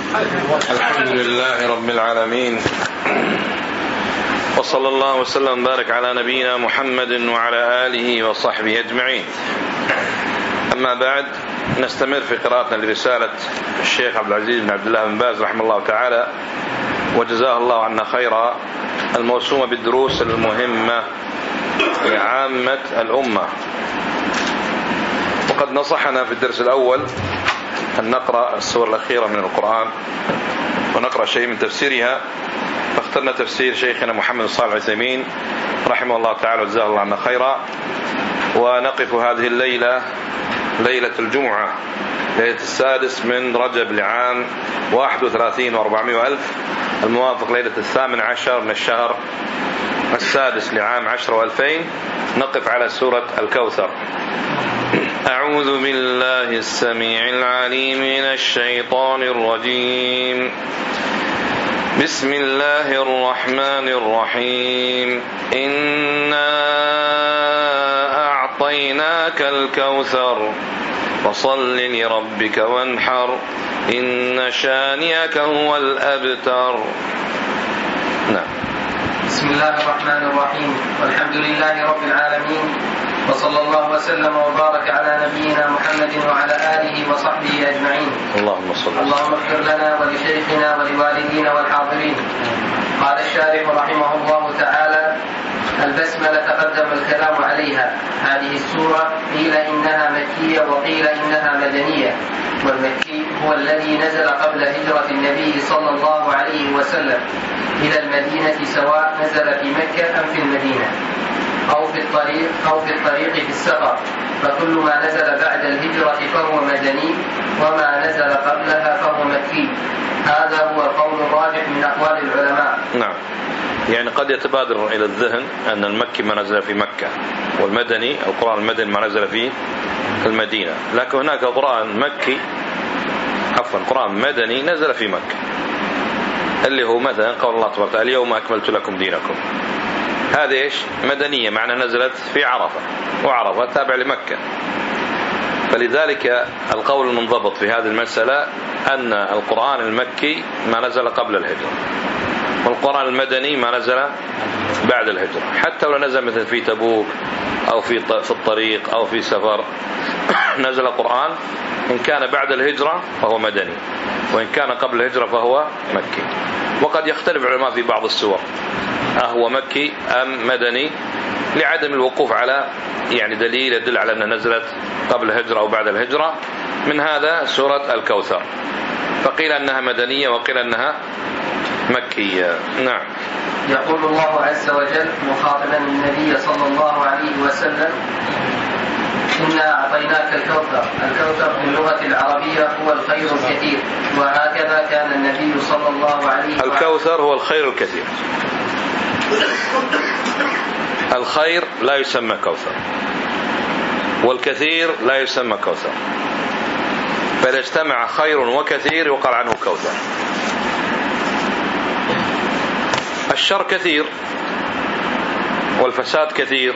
الحمد لله رب العالمين، وصلى الله وسلم وبارك على نبينا محمد وعلى آله وصحبه أجمعين. أما بعد، نستمر في قراءتنا لرسالة الشيخ عبد العزيز بن عبد الله بن باز رحمه الله تعالى وجزاه الله عنا خيرا، الموسومة بالدروس المهمة لعامة الأمة. وقد نصحنا في الدرس الأول أن نقرأ السور الأخيرة من القرآن ونقرأ شيء من تفسيرها، فاخترنا تفسير شيخنا محمد صالح العثيمين رحمه الله تعالى وجزاه الله عنا خيرا. ونقف هذه الليلة ليلة الجمعة، ليلة 6 من رجب لعام 31 و400 ألف، الموافق ليلة 18 من الشهر 6 لعام 10 و2000. نقف على سورة الكوثر. أعوذ بالله السميع العليم من الشيطان الرجيم. بسم الله الرحمن الرحيم. إنا أعطيناك الكوثر فصل لربك وانحر إن شانئك هو الأبتر. نعم. بسم الله الرحمن الرحيم، والحمد لله رب العالمين، وصلى الله وسلم وبارك على نبينا محمد وعلى آله وصحبه أجمعين. اللهم صل وسلم. اللهم اغفر لنا ولشيخنا ولوالدينا والحاضرين. قال الشارح رحمه الله تعالى: البسملة تقدم الكلام عليها. هذه السورة قيل إنها مكية وقيل إنها مدنية، والمكي هو الذي نزل قبل هجرة النبي صلى الله عليه وسلم إلى المدينة، سواء نزل في مكة أم في المدينة أو في الطريق في السفر، فكل ما نزل بعد الهجرة فهو مدني، وما نزل قبلها فهو مكي. هذا هو القول الراجح من أقوال العلماء. نعم، يعني قد يتبادر إلى الذهن أن المكي ما نزل في مكة، والمدني القرآن المدني ما نزل في المدينة، لكن هناك قرآن مدني نزل في مكة، اللي هو مثلا قول الله تبارك وتعالى: اليوم أكملت لكم دينكم. هذه إيش؟ مدنية، معنى نزلت في عرفة، وعرفة تابع لمكة. فلذلك القول المنضبط في هذه المسألة أن القرآن المكي ما نزل قبل الهجرة، والقرآن المدني ما نزل بعد الهجرة. حتى لو نزل مثل في تبوك أو في الطريق أو في سفر نزل القرآن، إن كان بعد الهجرة فهو مدني، وإن كان قبل الهجرة فهو مكي. وقد يختلف العلماء في بعض السور أهو مكي أم مدني، لعدم الوقوف على دليل يدل على أنها نزلت قبل الهجرة أو بعد الهجرة. من هذا سورة الكوثر، فقيل أنها مدنية وقيل أنها مكية. نعم. يقول الله عز وجل مخاطبا النبي صلى الله عليه وسلم: إنا أعطيناك الكوثر. الكوثر في اللغة العربية هو الخير الكثير، وهكذا كان النبي صلى الله عليه وسلم. الكوثر هو الخير الكثير. الخير لا يسمى كوثر، والكثير لا يسمى كوثر، فإذا اجتمع خير وكثير يقال عنه كوثر. الشر كثير والفساد كثير،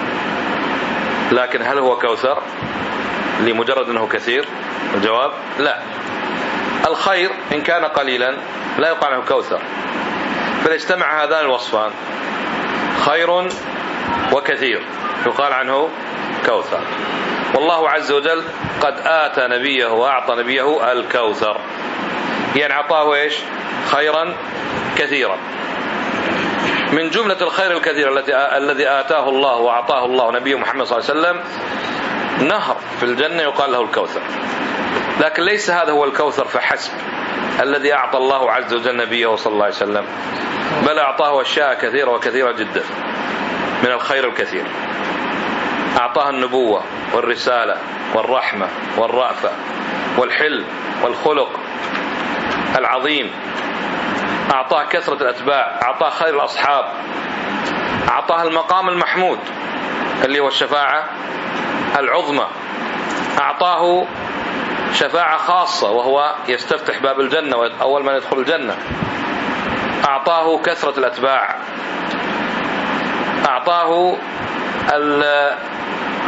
لكن هل هو كوثر لمجرد أنه كثير؟ الجواب لا. الخير إن كان قليلا لا يقال عنه كوثر، فإذا اجتمع هذان الوصفان خير وكثير يقال عنه كوثر. والله عز وجل قد آتى نبيه وأعطى نبيه الكوثر، يعني أعطاه إيش؟ خيرا كثيرا. من جملة الخير الكثير الذي آتاه الله وأعطاه الله نبيه محمد صلى الله عليه وسلم نهر في الجنة يقال له الكوثر. لكن ليس هذا هو الكوثر فحسب الذي أعطى الله عز وجل نبيه صلى الله عليه وسلم، بل أعطاه أشياء كثيرة وكثيرة جدا من الخير الكثير. أعطاه النبوة والرسالة والرحمة والرأفة والحلم والخلق العظيم، أعطاه كثرة الأتباع، أعطاه خير الأصحاب، أعطاه المقام المحمود اللي هو الشفاعة العظمى، أعطاه شفاعة خاصة وهو يستفتح باب الجنة أول ما يدخل الجنة، أعطاه كثرة الأتباع، أعطاه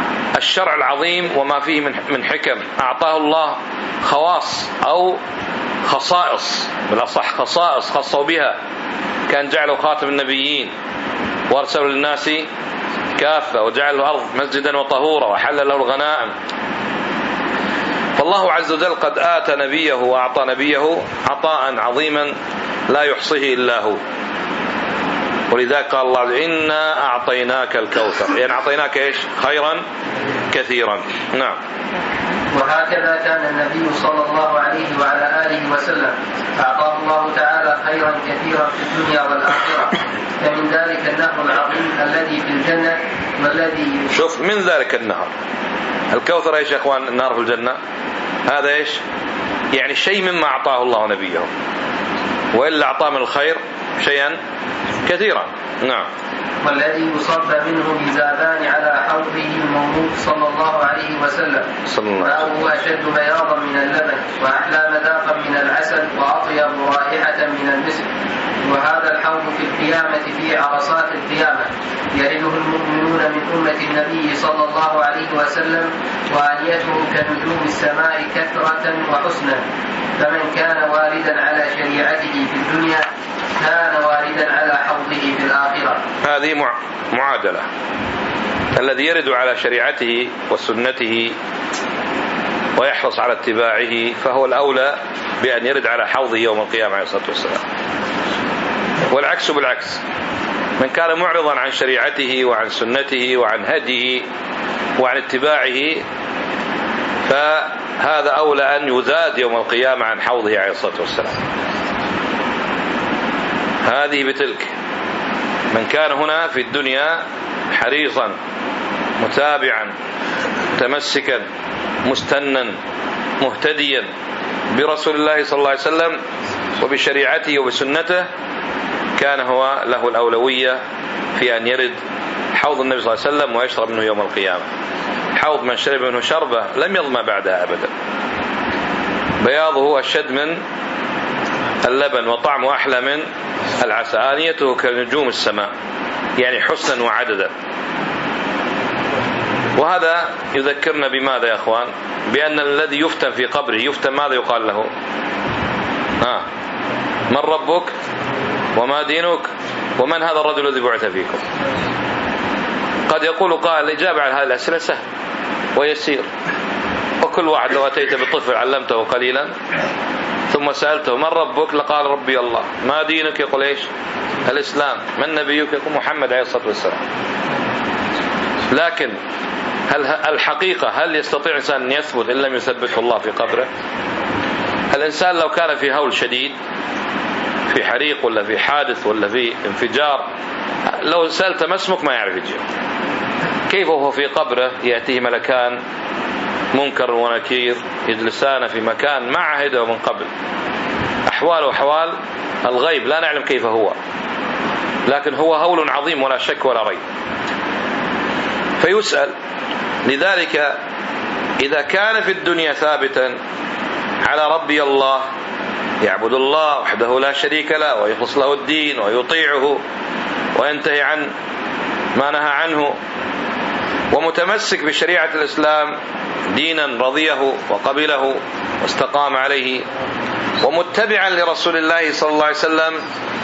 الشرع العظيم وما فيه من حكم، أعطاه الله خواص أو خصائص، بالأصح خصائص خصوا بها، كان جعله خاتم النبيين وارسلوا للناس كافة، وجعل الأرض مسجدا وطهورا، وحل له الغنائم. فالله عز وجل قد آتى نبيه وأعطى نبيه عطاء عظيما لا يحصيه إلا هو. ولذلك قال الله إنا أعطيناك الكوثر، يعني أعطيناك إيش؟ خيرا كثيرا. نعم. وهكذا كان النبي صلى الله عليه وعلى آله وسلم أعطاه الله تعالى خيرا كثيرا في الدنيا والآخرة، فمن ذلك النهر العظيم الذي في الجنة والذي شوف من ذلك النهر الكوثر إيش يا أخوان؟ النهر في الجنة هذا إيش؟ يعني شيء مما أعطاه الله نبيه، وإلا أعطاه من الخير شيئا كثيرا. نعم. والذي يصب منه بزابان على حوضه المولود صلى الله عليه وسلم، ماؤه أشد بياضا من اللبن وأحلى مذاقا من العسل وأطيب رائحة من المسك. وهذا الحوض في القيامة في عرصات القيامة يرده المؤمنون من أمة النبي صلى الله عليه وسلم، وآنيته كنجوم السماء كثرة وحسنا. فمن كان واردا على شريعته في الدنيا كان واردا على حوضه في الآخرة. هذه معادلة. الذي يرد على شريعته وسنته ويحرص على اتباعه فهو الأولى بأن يرد على حوضه يوم القيامة عليه الصلاة والسلام. والعكس بالعكس، من كان معرضا عن شريعته وعن سنته وعن هديه وعن اتباعه فهذا أولى أن يزاد يوم القيامة عن حوضه عليه الصلاة والسلام. هذه بتلك. من كان هنا في الدنيا حريصا متابعا متمسكا مستنا مهتديا برسول الله صلى الله عليه وسلم وبشريعته وبسنته كان هو له الأولوية في أن يرد حوض النبي صلى الله عليه وسلم ويشرب منه يوم القيامة. حوض من شرب منه شربة لم يظمأ بعدها أبدا، بياضه أشد من اللبن وطعمه أحلى من العسل، آنيته كنجوم السماء، يعني حسنا وعددا. وهذا يذكرنا بماذا يا أخوان؟ بأن الذي يفتن في قبره يفتن ماذا يقال له؟ من ربك وما دينك ومن هذا الرجل الذي بعث فيكم؟ قد يقول قائل الإجابة على هذه الأسئلة سهل ويسير، وكل واحد لو أتيت بطفل علمته قليلا ثم سألته من ربك لقال ربي الله. ما دينك؟ يقول إيش؟ الإسلام. من نبيك؟ يقول محمد عليه الصلاة والسلام. لكن الحقيقة هل يستطيع إنسان أن يثبت إن لم يثبته الله في قبره؟ الإنسان لو كان في هول شديد، في حريق ولا في حادث ولا في انفجار، لو سألت ما اسمك ما يعرف يجيب. كيف وهو في قبره يأتيه ملكان منكر ونكير يجلسان في مكان ما عهده من قبل، أحواله أحوال الغيب لا نعلم كيف هو، لكن هو هول عظيم ولا شك ولا ريب. فيسأل. لذلك إذا كان في الدنيا ثابتا على ربي الله، يعبد الله وحده لا شريك له ويخلص له الدين ويطيعه وينتهي عن ما نهى عنه، ومتمسك بشريعة الإسلام دينا رضيه وقبله واستقام عليه، ومتبعا لرسول الله صلى الله عليه وسلم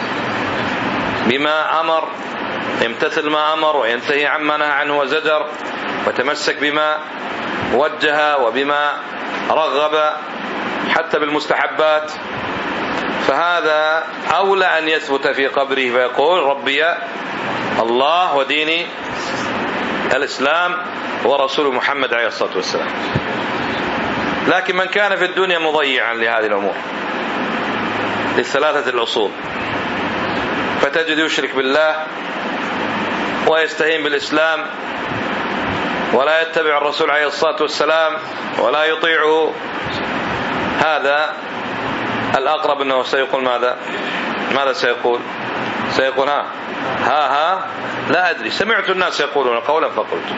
بما أمر، يمتثل ما أمر وينتهي عما نهى عنه وزجر، وتمسك بما وجه وبما رغب حتى بالمستحبات، فهذا أولى أن يثبت في قبره فيقول ربي الله وديني الإسلام ورسول محمد عليه الصلاة والسلام. لكن من كان في الدنيا مضيعا لهذه الأمور للثلاثة الأصول، فتجد يشرك بالله ويستهين بالإسلام ولا يتبع الرسول عليه الصلاة والسلام ولا يطيعه، هذا الأقرب أنه سيقول ماذا سيقول؟ سيقول ها لا أدري، سمعت الناس يقولون قولا فقلت.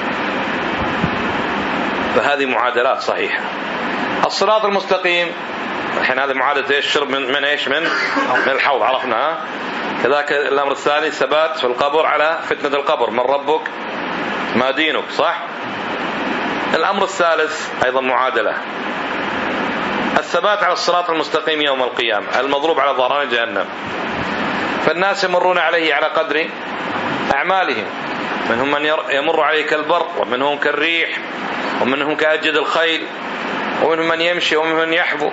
فهذه معادلات صحيحة. الصراط المستقيم الحين هذه معادلة ايش؟ شرب من ايش؟ من الحوض، عرفنا. كذلك الأمر الثاني ثبات في القبر على فتنة القبر، من ربك ما دينك، صح؟ الأمر الثالث أيضا معادلة. الثبات على الصراط المستقيم يوم القيامة المضروب على ظهران جهنم. فالناس يمرون عليه على قدر أعمالهم، منهم من يمر عليه كالبرق، ومنهم كالريح، ومنهم كأجد الخيل، ومنهم من يمشي، ومنهم من يحبو.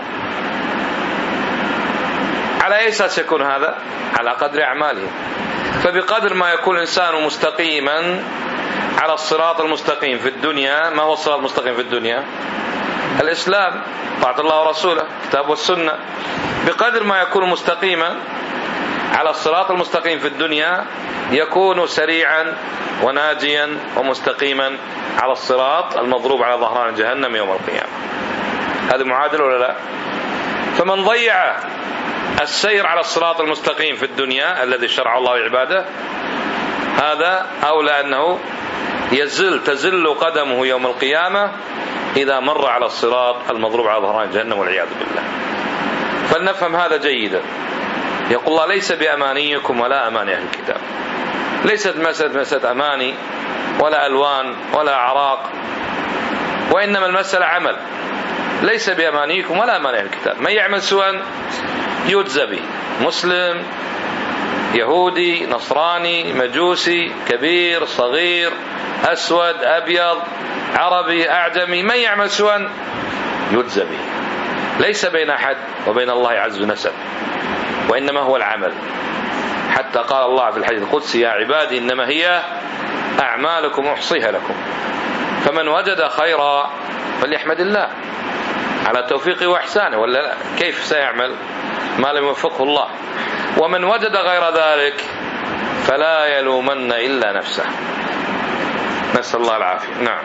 على أي أساس يكون هذا؟ على قدر أعمالهم. فبقدر ما يكون الإنسان مستقيما على الصراط المستقيم في الدنيا. ما هو الصراط المستقيم في الدنيا؟ الإسلام، طاعة الله ورسوله، كتاب والسنة. بقدر ما يكون مستقيما على الصراط المستقيم في الدنيا يكون سريعا وناجيا ومستقيما على الصراط المضروب على ظهران جهنم يوم القيامة. هذا معادل ولا لا؟ فمن ضيع السير على الصراط المستقيم في الدنيا الذي شرع الله لعباده، هذا أولى أنه تزل قدمه يوم القيامة إذا مر على الصراط المضروب على ظهران جهنم والعياذ بالله. فلنفهم هذا جيدا. يقول الله: ليس بأمانيكم ولا أماني أهل الكتاب. ليست مسألة أماني ولا ألوان ولا أعراق، وإنما المسألة عمل. ليس بأمانيكم ولا أماني أهل الكتاب. من يعمل سوءا يجزى به، مسلم، يهودي، نصراني، مجوسي، كبير، صغير، أسود، أبيض، عربي، أعجمي، من يعمل سوءا يجزى به. ليس بين أحد وبين الله عز نسب، وإنما هو العمل. حتى قال الله في الحديث القدسي: يا عبادي إنما هي أعمالكم أحصيها لكم، فمن وجد خيرا فليحمد الله على توفيقه وإحسانه، ولا لا كيف سيعمل ما لم يوفقه الله؟ ومن وجد غير ذلك فلا يلومن إلا نفسه. نسأل الله العافية. نعم.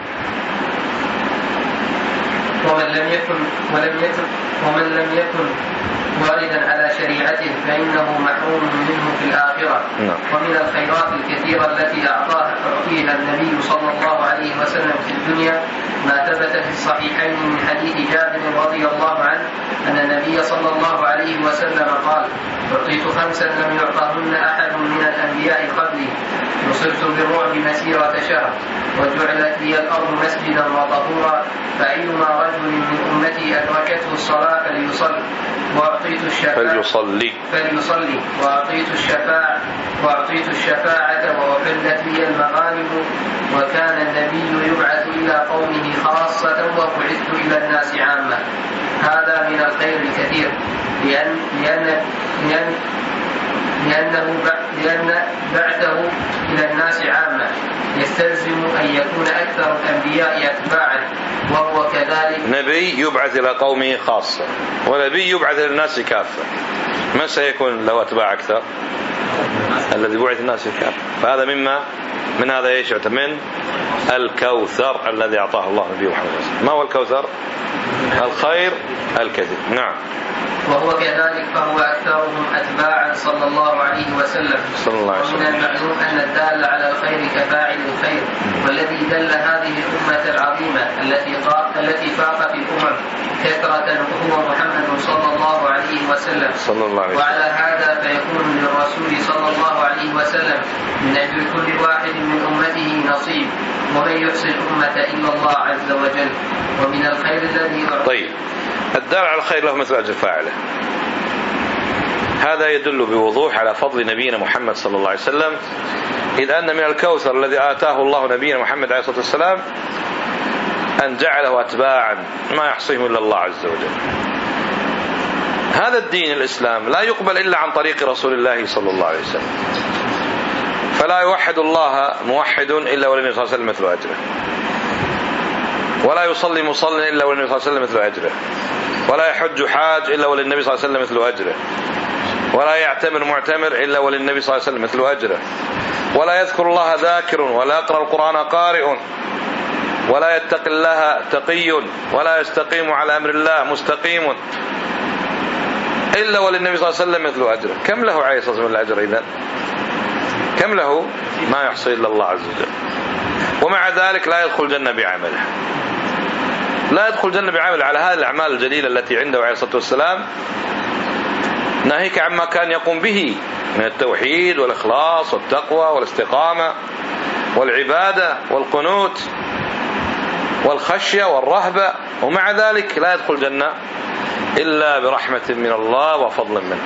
ومن لم يكن واردا على شريعته فإنه محروم منه في الآخرة. ومن الخيرات الكثيرة التي أعطيها النبي صلى الله عليه وسلم في الدنيا ما ثبت في الصحيحين من حديث جابر رضي الله عنه أن النبي صلى الله عليه وسلم قال: أعطيت 5 لم يعطهن أحد من الأنبياء قبلي، نصرت بالرعب مسيرة شهر، وجعلت لي الأرض مسجدا وطهورا، فأيما رجل من أمتي أدركته الصلاة فليصلي، وأعطيت الشفاعة وأحلت لي المغانم. وكان النبي يبعث إلى قومه خاصة وبعثت إلى الناس عامة. هذا من الخير الكثير، لأن بعثه إلى الناس عامة يستلزم أن يكون أكثر الأنبياء أتباعا، وهو كذلك. نبي يبعث إلى قومه خاصة، ونبي يبعث إلى الناس كافة. من سيكون له أتباع أكثر؟ الذي بعث الناس كافة. فهذا من هذا ايش؟ من الكوثر الذي أعطاه الله نبيه محمد صلى الله عليه وسلم. ما هو الكوثر؟ الخير الكثير. نعم. وهو كذلك فهو أكثرهم أتباعا صلى الله عليه وسلم. ومن المعلوم أن الدال على الخير كفاعل الخير، والذي دل هذه الأمة العظيمة التي فاقت الأمم كثرة هو محمد صلى الله عليه وسلم. وعلى هذا فيكون للرسول صلى الله عليه وسلم من أجل كل واحد من أمته نصيب، ومن يحسن الأمة إلا الله عز وجل. ومن الخير الذي طيب، الدال على الخير له مثل أجر فاعله. هذا يدل بوضوح على فضل نبينا محمد صلى الله عليه وسلم، إذ أن من الكوثر الذي آتاه الله نبينا محمد عليه الصلاة والسلام أن جعله أتباعا ما يحصيهم إلا الله عز وجل. هذا الدين الإسلام لا يقبل إلا عن طريق رسول الله صلى الله عليه وسلم، فلا يوحد الله موحد إلا وللنبي صلى الله عليه وسلم مثل أجره، ولا يصلي مصل إلا وللنبي صلى الله عليه وسلم مثل أجره، ولا يحج حاج إلا وللنبي صلى الله عليه وسلم مثل أجره، ولا يعتمر معتمر إلا وللنبي صلى الله عليه وسلم مثل أجره، ولا يذكر الله ذاكر، ولا يقرأ القرآن قارئ، ولا يتقي الله تقي، ولا يستقيم على أمر الله مستقيم إلا وللنبي صلى الله عليه وسلم مثل أجره. كم له عليه الصلاة والسلام الأجر إذن؟ كم له؟ ما يحصي إلا الله عز وجل. ومع ذلك لا يدخل الجنة بعمله، لا يدخل الجنة بعمله على هذه الأعمال الجليلة التي عنده عليه الصلاة والسلام، ناهيك عما كان يقوم به من التوحيد والإخلاص والتقوى والاستقامة والعبادة والقنوت والخشية والرهبة، ومع ذلك لا يدخل الجنة إلا برحمة من الله وفضل منه.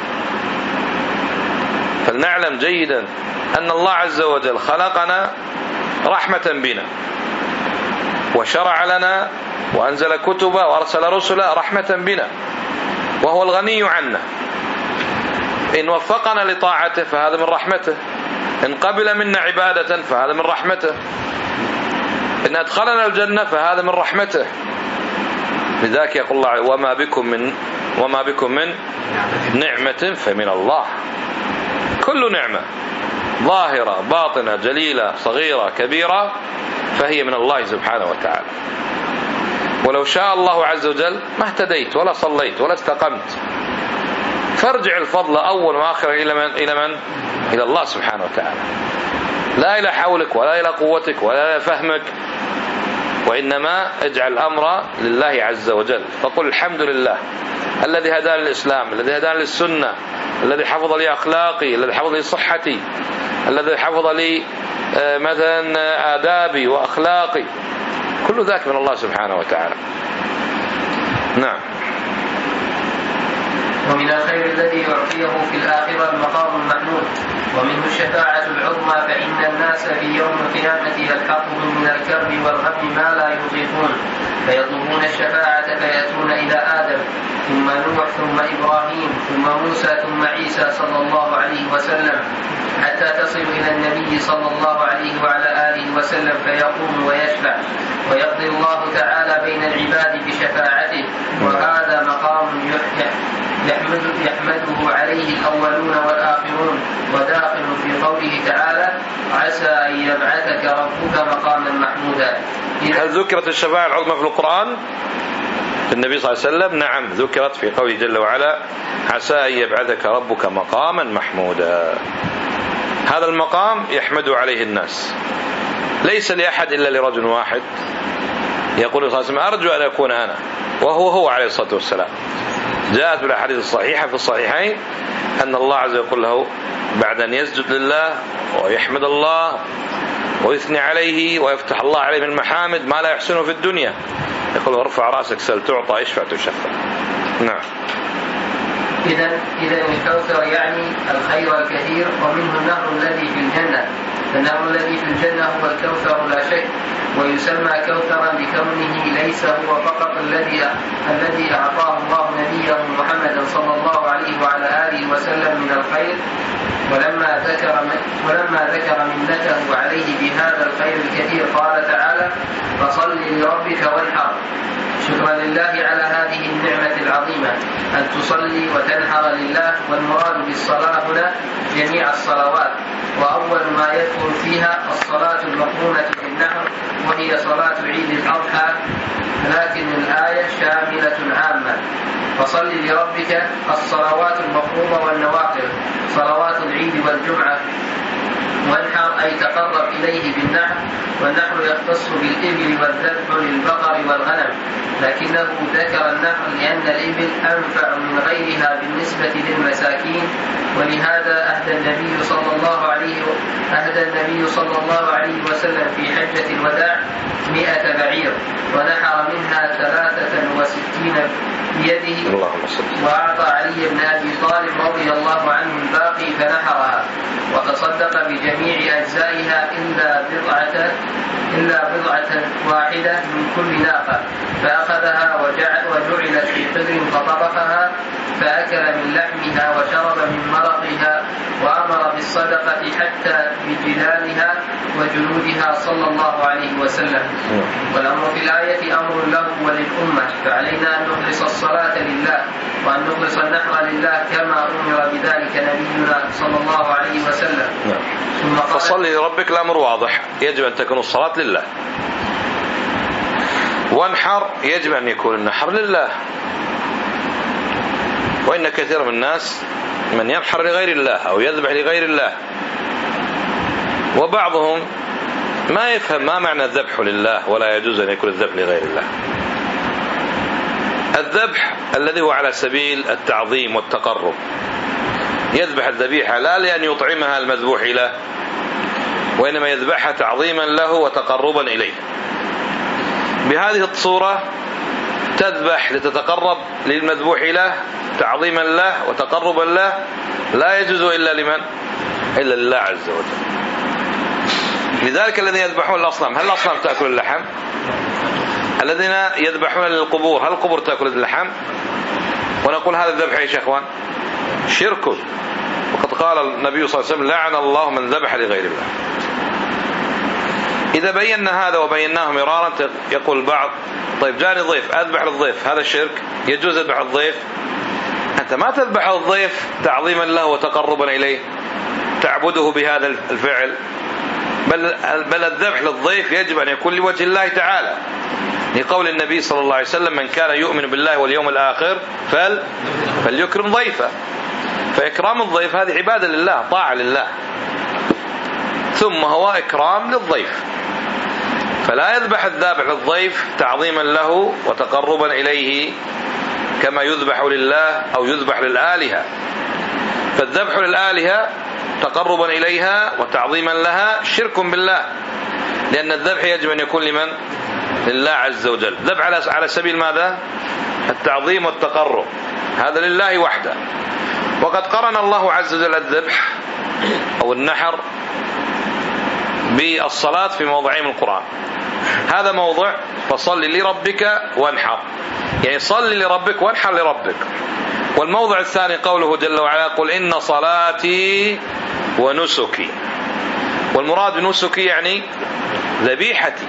فلنعلم جيدا أن الله عز وجل خلقنا رحمة بنا، وشرع لنا وأنزل كتبه وأرسل رسله رحمة بنا، وهو الغني عنا. إن وفقنا لطاعته فهذا من رحمته، إن قبل منا عبادة فهذا من رحمته، إن أدخلنا الجنة فهذا من رحمته. لذلك يقول الله: وما بكم من نعمة فمن الله. كل نعمة ظاهرة باطنة جليلة صغيرة كبيرة فهي من الله سبحانه وتعالى. ولو شاء الله عز وجل ما اهتديت ولا صليت ولا استقمت. فارجع الفضل أول وآخر إلى من؟ إلى الله سبحانه وتعالى، لا إلى حولك ولا إلى قوتك ولا إلى فهمك، وإنما اجعل الأمر لله عز وجل. فقل: الحمد لله الذي هداني للإسلام، الذي هداني للسنة، الذي حفظ لي أخلاقي، الذي حفظ لي صحتي، الذي حفظ لي مثلا آدابي وأخلاقي. كل ذاك من الله سبحانه وتعالى. نعم. ومن الخير الذي يعطيه في الآخرة المقام المحمود، ومنه الشفاعة العظمى، فإن الناس في يوم القيامة يلحقهم من الكرب والغم ما لا يطيقون، فيطلبون الشفاعة فيأتون إلى آدم ثم نوح ثم إبراهيم ثم موسى ثم عيسى صلى الله عليه وسلم، حتى تصل إلى النبي صلى الله عليه وعلى آله وسلم، فيقوم ويشفع ويقضي الله تعالى بين العباد بشفاعته. وهذا مقام يحمده عليه الأولون والآخرون، وداخل في قوله تعالى: عسى أن يبعثك ربك مقاما محمودا. هل ذكرت الشفاعة العظمى في القرآن؟ النبي صلى الله عليه وسلم نعم ذكرت في قوله جل وعلا: عسى أن يبعثك ربك مقاما محمودا. هذا المقام يحمد عليه الناس، ليس لأحد إلا لرجل واحد يقول صلى الله عليه وسلم: أرجو أن أكون أنا، وهو عليه الصلاة والسلام. جاءت بالأحاديث الصحيحة في الصحيحين أن الله عز وجل يقول له بعد أن يسجد لله ويحمد الله ويثني عليه ويفتح الله عليه من المحامد ما لا يحسنه في الدنيا، يقول: ارفع رأسك سل تعطى، اشفع تشفع. نعم. إذا الكوثر يعني الخير الكثير، ومنه النهر الذي في الجنة، فالنهر الذي في الجنة هو الكوثر لا شك، ويسمى كوثرا لكونه ليس هو فقط الذي أعطاه الله نبيه محمدا صلى الله عليه وعلى آله وسلم من الخير، ولما ذكر منته عليه بهذا الخير الكثير قال تعالى: فصل لربك وانحر. شكرا لله على هذه النعمة العظيمة أن تصلي وتنحر لله، والمراد بالصلاة هنا جميع الصلوات، وأول ما يدخل فيها الصلاة المقرونة بالنحر وهي صلاة عيد الأضحى، لكن الآية شاملة عامة. فصل لربك الصلوات المفروضة والنوافل، صلوات العيد والجمعة. وانحر أي تقرب إليه بالنحر، والنحر يختص بالإبل والذبح للبقر والغنم، لكنه ذكر النحر لأن الإبل أنفع من غيرها بالنسبة للمساكين، ولهذا أهدى النبي صلى الله عليه وسلم في حجة الوداع 100 بعير، ونحر منها 63 بيده، وأعطى علي بن أبي طالب رضي الله عنه الباقي فنحرها، وتصدق بجميع أجزائها إلا بضعة واحدة من كل ناقة، فأخذها وجعلت في قدر فطبخها، فأكل من لحمها وشرب من مرقها، وأمر بالصدقة حتى بجلالها وجلودها صلى الله عليه وسلم. والأمر في الآية أمر له وللأمة، فعلينا أن نخلص الصلاة لله، وأن نخلص النحر لله كما أمر بذلك نبينا صلى الله عليه وسلم. فصل لربك، الأمر واضح، يجب أن تكون الصلاة لله. وانحر يجب أن يكون النحر لله، وإن كثير من الناس من ينحر لغير الله أو يذبح لغير الله، وبعضهم ما يفهم ما معنى الذبح لله، ولا يجوز أن يكون الذبح لغير الله. الذبح الذي هو على سبيل التعظيم والتقرب، يذبح الذبيحة لا لأن يطعمها المذبوح له، وإنما يذبحها تعظيما له وتقربا إليه. بهذه الصورة تذبح لتتقرب للمذبوح له تعظيما له وتقربا له لا يجوز إلا لمن؟ إلا لله عز وجل. لذلك الذين يذبحون الأصنام، هل الأصنام تأكل اللحم؟ الذين يذبحون للقبور، هل القبور تأكل اللحم؟ ونقول هذا الذبح يا إخوان شرك، وقد قال النبي صلى الله عليه وسلم لعن الله من ذبح لغير الله. إذا بينا هذا وبيناه مرارا يقول البعض طيب جاني ضيف أذبح للضيف، هذا الشرك، يجوز أذبح الضيف؟ أنت ما تذبح الضيف تعظيما له وتقربا إليه تعبده بهذا الفعل، بل الذبح للضيف يجب أن يكون لوجه الله تعالى، لقول النبي صلى الله عليه وسلم من كان يؤمن بالله واليوم الآخر فليكرم ضيفه. فإكرام الضيف هذه عبادة لله، طاعة لله، ثم هو إكرام للضيف. فلا يذبح الذابح للضيف تعظيما له وتقربا إليه كما يذبح لله أو يذبح للآلهة. فالذبح للآلهة تقربا إليها وتعظيما لها شرك بالله، لأن الذبح يجب أن يكون لمن؟ لله عز وجل. ذبح على سبيل ماذا؟ التعظيم والتقرب، هذا لله وحده. وقد قرن الله عز وجل الذبح أو النحر بالصلاة في موضعين من القرآن. هذا موضع فصل لربك وانحر، يعني صل لربك وانحر لربك. والموضع الثاني قوله جل وعلا قل إن صلاتي ونسكي، والمراد بنسكي يعني ذبيحتي.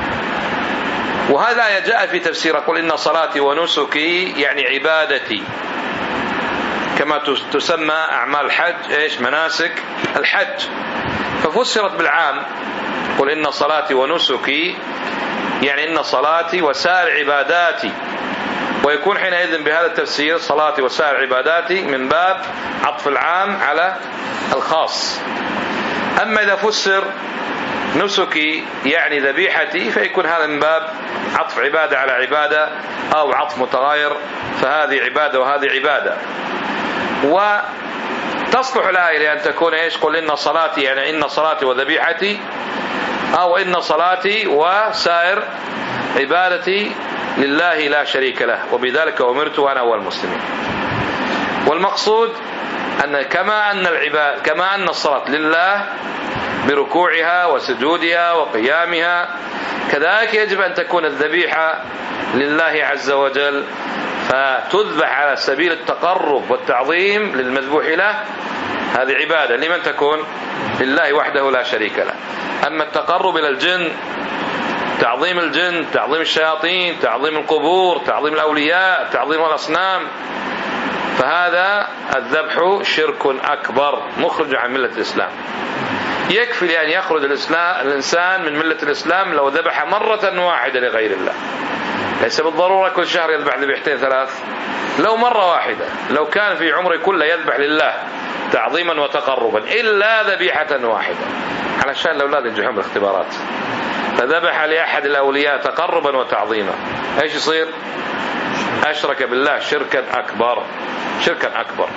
وهذا جاء في تفسير قل إن صلاتي ونسكي يعني عبادتي، كما تسمى أعمال الحج مناسك الحج، ففسرت بالعام قل إن صلاتي ونسكي يعني إن صلاتي وسائر عباداتي، ويكون حينئذ بهذا التفسير صلاتي وسائر عباداتي من باب عطف العام على الخاص. أما إذا فسر نسكي يعني ذبيحتي فيكون هذا من باب عطف عبادة على عبادة أو عطف متغاير، فهذه عبادة وهذه عبادة. وتصلح لها إلى أن تكون قل إن صلاتي يعني إن صلاتي وذبيحتي، أو إن صلاتي وسائر عبادتي لله لا شريك له، وبذلك أمرت وأنا أول المسلمين. والمقصود أن كما أن الصلاة لله بركوعها وسجودها وقيامها، كذلك يجب أن تكون الذبيحة لله عز وجل، فتذبح على سبيل التقرب والتعظيم للمذبوح له، هذه عبادة لمن تكون؟ لله وحده لا شريك له. أما التقرب إلى الجن، تعظيم الجن، تعظيم الشياطين، تعظيم القبور، تعظيم الأولياء، تعظيم الأصنام، فهذا الذبح شرك أكبر مخرج عن ملة الإسلام. يكفي لأن يخرج الإنسان من ملة الإسلام لو ذبح مرة واحدة لغير الله، ليس بالضرورة كل شهر يذبح ذبيحتين ثلاث، لو مرة واحدة، لو كان في عمره كله يذبح لله تعظيما وتقربا إلا ذبيحة واحدة، علشان الأولاد ينجحون بالاختبارات، فذبح لأحد الأولياء تقربا وتعظيما، ايش يصير؟ أشرك بالله شركا أكبر، شركا أكبر.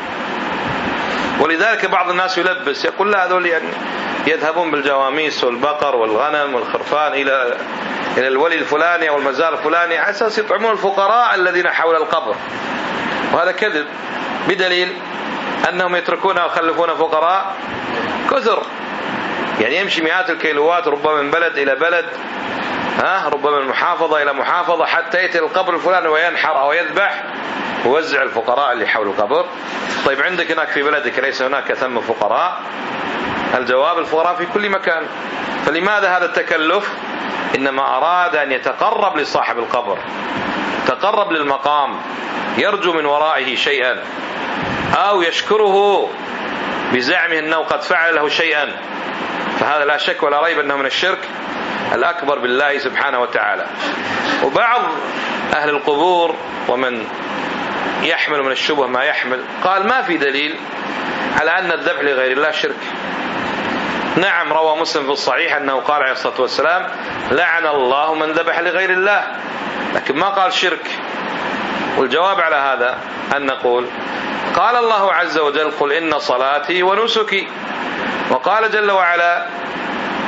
ولذلك بعض الناس يلبس يقول لا هذول يعني يذهبون بالجواميس والبقر والغنم والخرفان إلى الولي الفلاني أو المزار الفلاني على أساس يطعمون الفقراء الذين حول القبر، وهذا كذب، بدليل أنهم يتركون ويخلفون فقراء كثر، يعني يمشي مئات الكيلوات ربما من بلد إلى بلد، ربما من محافظة إلى محافظة حتى يأتي القبر الفلاني وينحر أو يذبح ويوزع الفقراء اللي حول القبر. طيب عندك هناك في بلدك ليس هناك ثم فقراء؟ الجواب الفقراء في كل مكان. فلماذا هذا التكلف؟ إنما أراد أن يتقرب لصاحب القبر، تقرب للمقام، يرجو من ورائه شيئا، أو يشكره بزعمه أنه قد فعل له شيئا، فهذا لا شك ولا ريب أنه من الشرك الأكبر بالله سبحانه وتعالى. وبعض أهل القبور ومن يحمل من الشبه ما يحمل قال ما في دليل على أن الذبح لغير الله شرك. نعم روى مسلم في الصحيح أنه قال عليه الصلاة والسلام لعن الله من ذبح لغير الله، لكن ما قال شرك. والجواب على هذا أن نقول قال الله عز وجل قل إن صلاتي ونسكي، وقال جل وعلا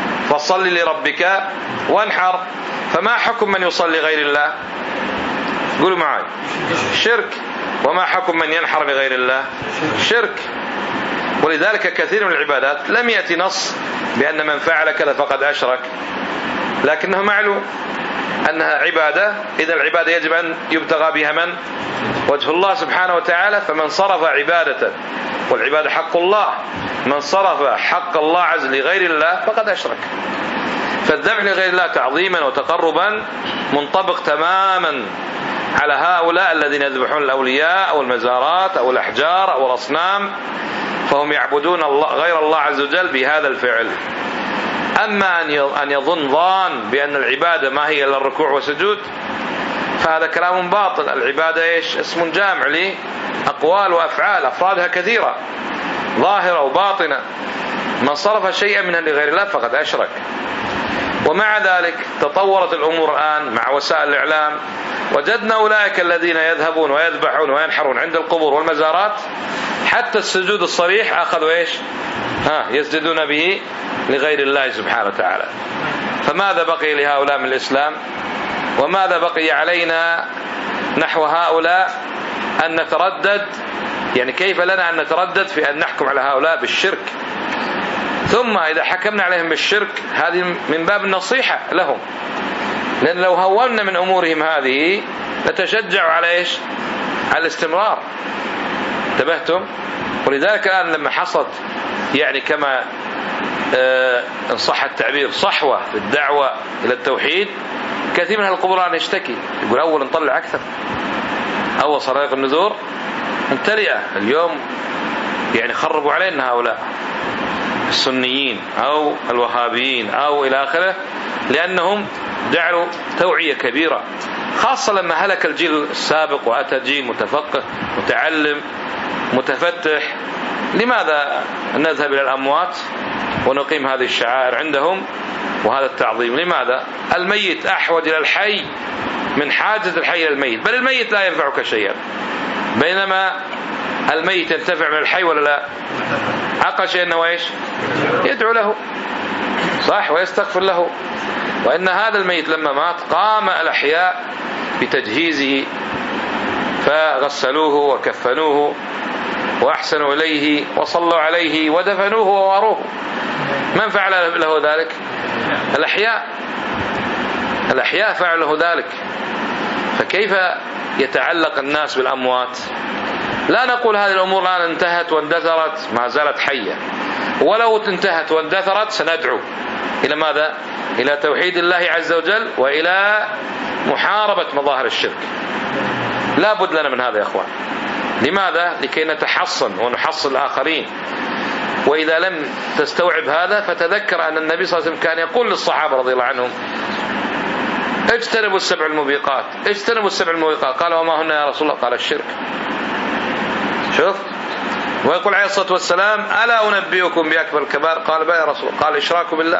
فصل لربك وانحر، فما حكم من يصلي غير الله؟ قولوا معي شرك. وما حكم من ينحر لغير الله؟ شرك. ولذلك كثير من العبادات لم يأتي نص بأن من فعل كذا فقد أشرك، لكنه معلوم أنها عبادة، إذا العبادة يجب أن يبتغى بها من؟ وجه الله سبحانه وتعالى. فمن صرف عبادة، والعبادة حق الله، من صرف حق الله عز لغير الله فقد أشرك. فالذبح لغير الله تعظيما وتقربا منطبق تماما على هؤلاء الذين يذبحون الأولياء أو المزارات أو الأحجار أو الأصنام، فهم يعبدون الله غير الله عز وجل بهذا الفعل. أما أن يظن ظان بأن العبادة ما هي إلا الركوع والسجود فهذا كلام باطل. العبادة إيش؟ اسم جامع لأقوال وأفعال أفرادها كثيرة ظاهرة وباطنة. من صرف شيئا منها لغير الله فقد أشرك. ومع ذلك تطورت الأمور الآن مع وسائل الإعلام، وجدنا أولئك الذين يذهبون ويذبحون وينحرون عند القبور والمزارات حتى السجود الصريح أخذوا إيش؟ يسجدون به لغير الله سبحانه وتعالى. فماذا بقي لهؤلاء من الإسلام؟ وماذا بقي علينا نحو هؤلاء أن نتردد؟ يعني كيف لنا أن نتردد في أن نحكم على هؤلاء بالشرك؟ ثم إذا حكمنا عليهم بالشرك هذه من باب النصيحة لهم، لأن لو هونا من أمورهم هذه نتشجع على إيش؟ على الاستمرار. انتبهتم؟ ولذلك الآن لما حصلت يعني كما إن صح التعبير صحوة في الدعوة إلى التوحيد، كثير من القبور الآن يشتكي يقول أول نطلع أكثر، أول صناديق النذور ممتلئة اليوم، يعني خربوا علينا هؤلاء السنيين أو الوهابيين أو إلى آخره، لأنهم دعوا توعية كبيرة، خاصة لما هلك الجيل السابق وأتى جيل متفقه متعلم متفتح. لماذا نذهب إلى الأموات ونقيم هذه الشعائر عندهم وهذا التعظيم؟ لماذا؟ الميت أحوج إلى الحي من حاجة الحي إلى الميت، بل الميت لا ينفعك شيئا، بينما الميت ينتفع من الحي ولا لا؟ أقل شيء أنه إيش؟ يدعو له، صح، ويستغفر له. وإن هذا الميت لما مات قام الأحياء بتجهيزه فغسلوه وكفنوه وأحسنوا إليه وصلوا عليه ودفنوه وواروه. من فعل له ذلك؟ الأحياء فعله ذلك. فكيف يتعلق الناس بالأموات؟ لا نقول هذه الأمور الآن انتهت واندثرت، ما زالت حية، ولو انتهت واندثرت سندعو إلى ماذا؟ إلى توحيد الله عز وجل وإلى محاربة مظاهر الشرك. لا بد لنا من هذا يا أخوان. لماذا؟ لكي نتحصن ونحصن الآخرين. وإذا لم تستوعب هذا فتذكر أن النبي صلى الله عليه وسلم كان يقول للصحابة رضي الله عنهم اجتنبوا السبع الموبقات، اجتنبوا السبع الموبقات. قال وما هن يا رسول الله؟ قال الشرك. شوف. ويقول عليه الصلاة والسلام ألا أنبئكم بأكبر الكبائر؟ قال بلى يا رسول الله. قال الإشراك بالله.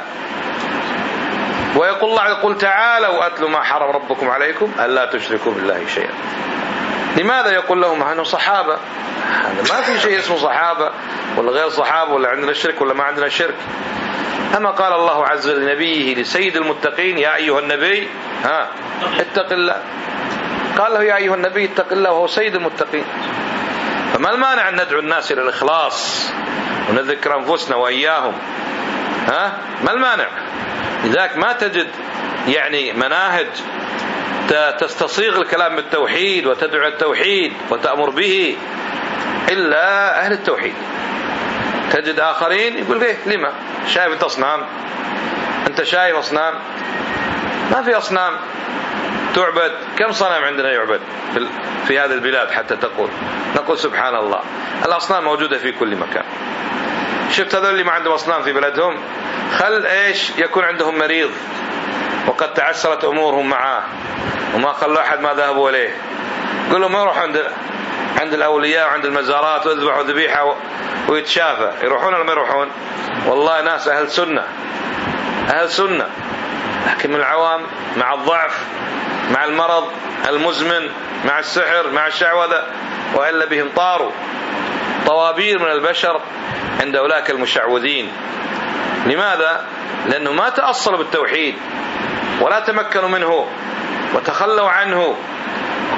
ويقول الله يقول تعالوا أتلوا ما حرم ربكم عليكم ألا تشركوا بالله شيئا. لماذا يقول لهم؟ أنهم صحابة، ما في شيء اسمه صحابة ولا غير صحابة ولا عندنا شرك ولا ما عندنا شرك. أما قال الله عز وجل لنبيه لسيد المتقين يا أيها النبي اتق الله، قال له يا أيها النبي اتق الله وهو سيد المتقين. فما المانع أن ندعو الناس إلى الإخلاص ونذكر أنفسنا وإياهم؟ ما المانع؟ لذلك ما تجد يعني مناهج تستصيغ الكلام بالتوحيد وتدعو التوحيد وتأمر به إلا أهل التوحيد. تجد آخرين يقول ليه لما شايف أنت أصنام؟ أنت شايف أصنام؟ ما في أصنام تعبد. كم صنم عندنا يعبد في هذه البلاد حتى نقول سبحان الله. الأصنام موجودة في كل مكان. شفت هذول اللي ما عندهم أصنام في بلدهم، خل إيش يكون عندهم مريض وقد تعسرت أمورهم معاه وما خلوا أحد ما ذهبوا إليه، قل لهم يروحوا عند الأولياء وعند المزارات ويذبحوا ذبيحة ويتشافى. يروحون ولا ما يروحون؟ والله ناس أهل سنة، لكن من العوام مع الضعف مع المرض المزمن مع السحر مع الشعوذة وإلا بهم طاروا طوابير من البشر عند أولئك المشعوذين. لماذا؟ لأنه ما تأصلوا بالتوحيد ولا تمكنوا منه وتخلوا عنه.